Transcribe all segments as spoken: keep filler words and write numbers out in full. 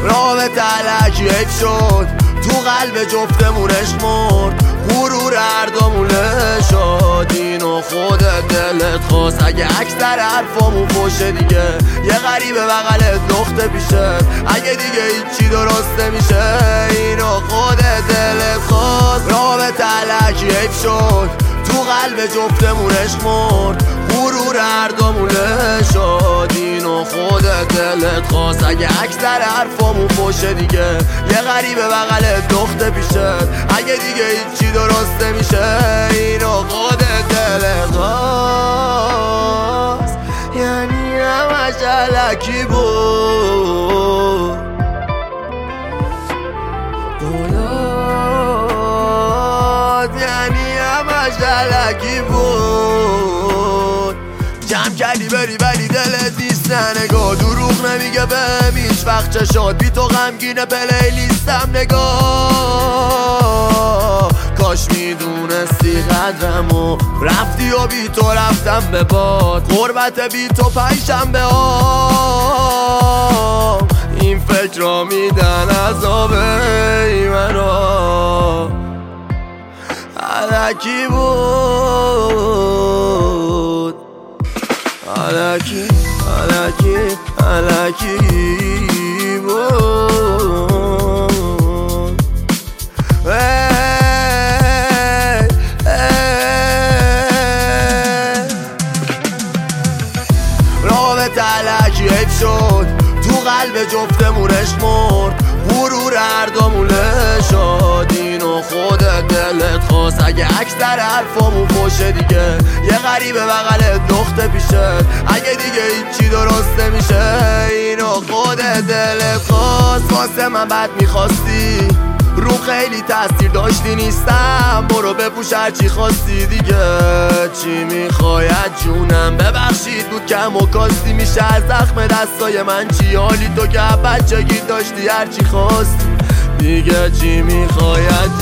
رابطه علکی حیف شد، تو قلب جفتمونش مرد، غرور هردامونه شد. اینو خودت دلت خواست، اگه اکثر حرفامون فوشه دیگه یه غریبه بغلت نقطه پیشت، اگه دیگه هیچی درست نمیشه اینو خودت دلت خواست. رابطه علکی حیف شد، تو قلب جفتمونش مرد، غرور هردامونه شد. اینو خودت دلت خواست، اگه اکثر حرفامون فوشه دیگه یه غریبه بغلت نقطه پیشت، اگه دیگه هیچی درست نمیشه اینو خودت دلت خواست. یعنی همش علکی بود، قولات یعنی همش علکی بود. جمع کردی بری ولی دلت نیست نگاه، دروغ نمیگه بهم هیچ وقت چشات، بی تو غمگینه پلیلیستم نگاه. کاش میدونستی قدرمو، رفتی و بی تو رفتم به باد، غربت بی تو پنجشنبه ها این فکر را میدن عذاب منو. علکی بود، علکی علکی علکی بود. ای ای رابطه علکی حیف شد، تو قلب جفتمونش مرد، غرور هردامونه شد. اینو خودت دلت خواست، اگه اکثر حرفامون فوشه دیگه یه غریبه بغلت نقطه پیشت، اگه دیگه هیچی درست نمیشه اینو خودت دلت خواست. واسه من بد میخواستی، رو خیلی تاثیر داشتی نیستم، برو بپوش هرچی خواستی دیگه. چی میخواید جونم ببخشید بود کم و کاستی، میشه از زخم دستای من چی حالی تو که بچگی داشتی هرچی خواستی دیگه. چی میخواید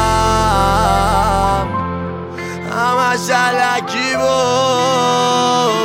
جونم همش علکی بود.